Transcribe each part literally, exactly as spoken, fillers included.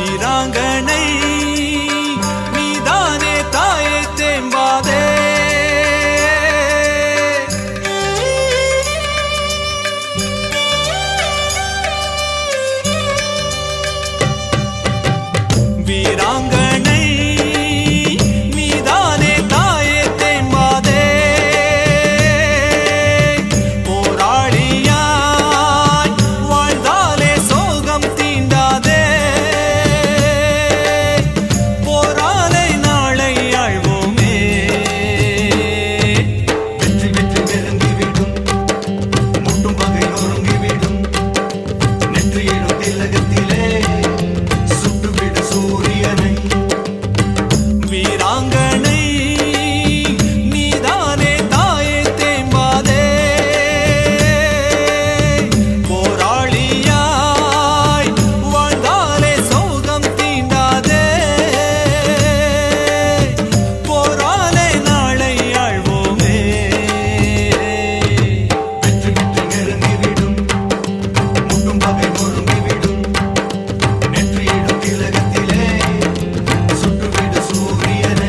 வீராங்கனை நீதானே தாயை தேம்பாதே வீராங்கனை நீதானே தாயை தேம்பாதே போராளியாய் வாழ்ந்தாலே சோகம் தீண்டாதே போராளை நாளை ஆழ்வோமே வெற்றி வெற்றி நெருங்கிவிடும் முட்டும் பகை நொறுங்கிவிடும் நெற்றியிடும் திலகத்திலே சுட்டுவிடு சூரியனை வீராங்கனை நீதானே தாயை தேம்பாதே போராளியாய் வாழ்ந்தாலே சோகம் தீண்டாதே போராளை நாளை ஆழ்வோமே வெற்றி வெற்றி நெருங்கிவிடும் முட்டும் பகை நொறுங்கிவிடும் நெற்றியிடும் திலகத்திலே சுட்டுவிடு சூரியனை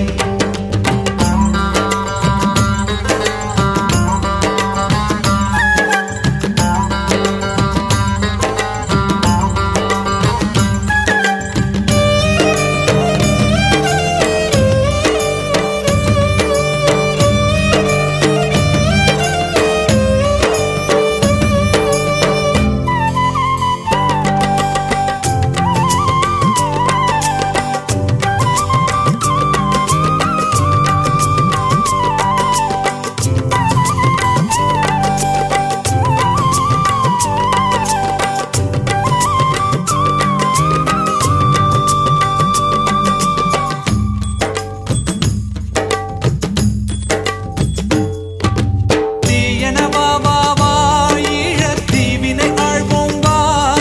தீயன வா வா வா ஈழத் தீவினை ஆழ்வோம் வா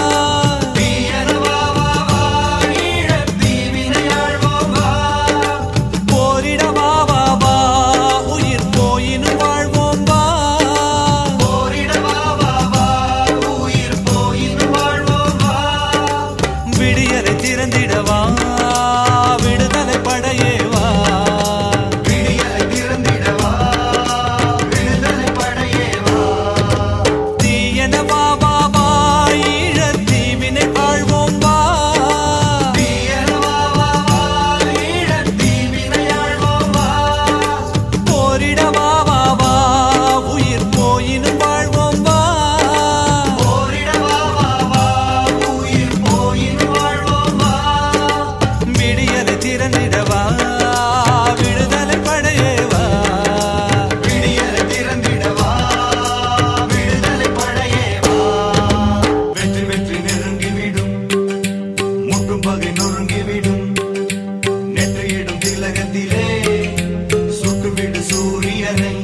தீயனவா வா வா ஈழத் தீவினை ஆழ்வோம் வா போரிட வா வா வா உயிர் போயினும் வாழ்வோம் வா போரிடவா வா வா உயிர் போயினும் வாழ்வோம் வா விடியலை திறந்திடவா விடுதலை படையே வா விடியலை திறந்திடவா விடுதலை படையே வா தீயன வா வா வா ஈழத் தீவினை ஆழ்வோம் வா தீயனவா வா வா ஈழத் தீவினை ஆழ்வோம் வா போரிட வா வா வா உயிர் போயினும் வாழ்வோம் வா போரிடவா வா வா உயிர் போயினும் வாழ்வோம் வா விடியலை திறந்திடவா விடுதலை படையே வா விடியலை திறந்திடவா விடுதலை படையே வா வெற்றி வெற்றி நெருங்கிவிடும் முட்டும் பகை நொறுங்கிவிடும் நெற்றியிடும் திலகத்திலே சுட்டுவிடு சூரியனை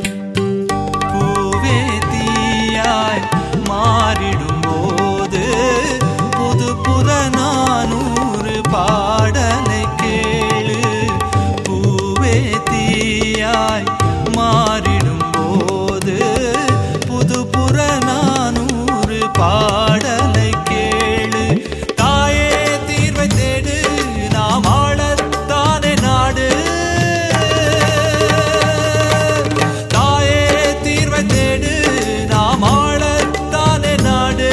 பூவே தீயாய் மாறிடும் போது புது புறநானூறு பாடலை கேளு பூவே தீயாய் மாறிடும் போது புது புறநானூறு பாடலை கேளு தாயே தீர்வை தேடு நாம் ஆளத்தானே நாடு தாயே தீர்வை தேடு நாம் ஆளத்தானே நாடு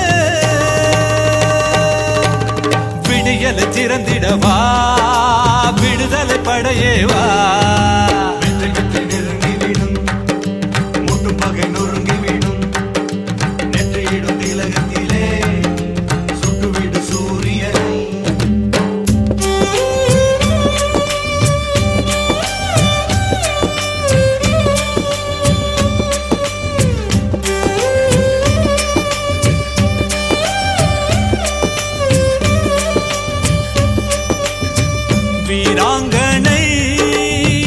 விடியலை திறந்திடவா விடுதலை படையே வா வெற்றி வெற்றி நெருங்கிவிடும் முட்டும் பகை நொறுங்கிவிடும் நெற்றியிடும் திலகத்திலே சுட்டுவிடு சூரியனை வீராங்கனை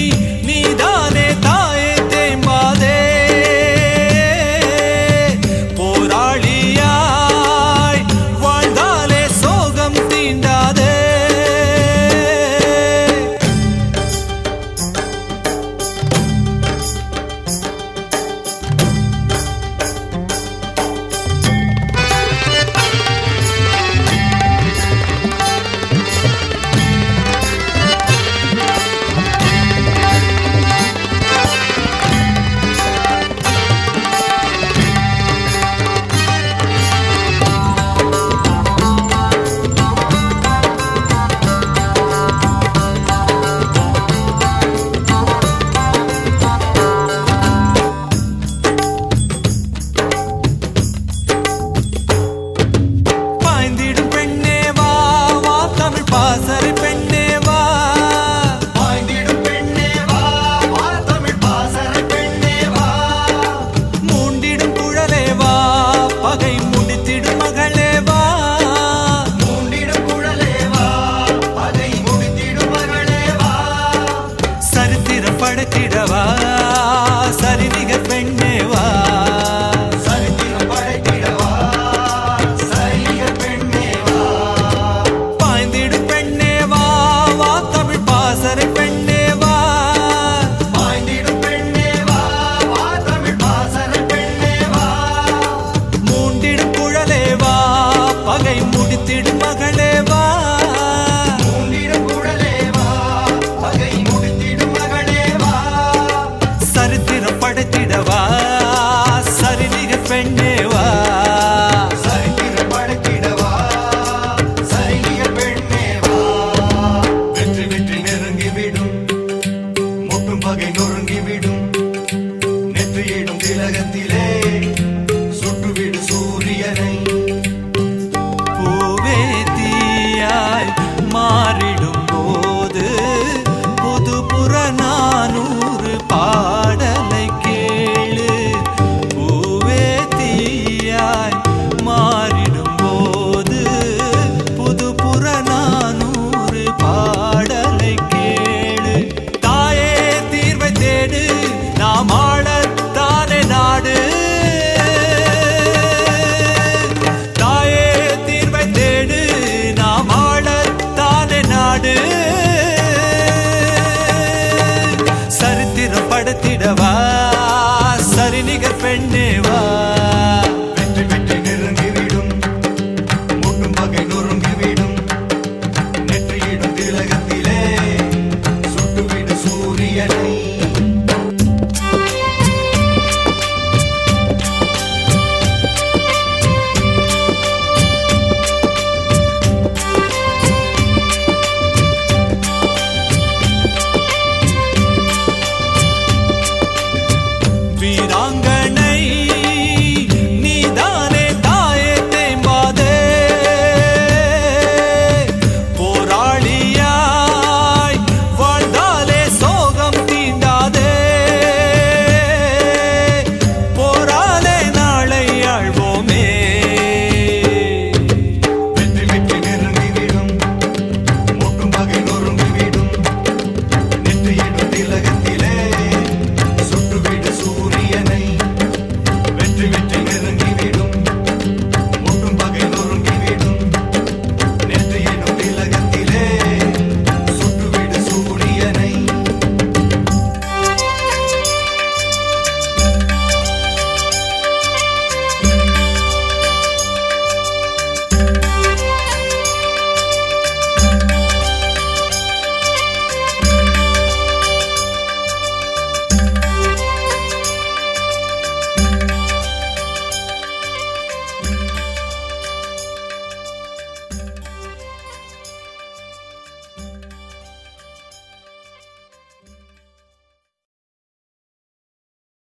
காத்திடவா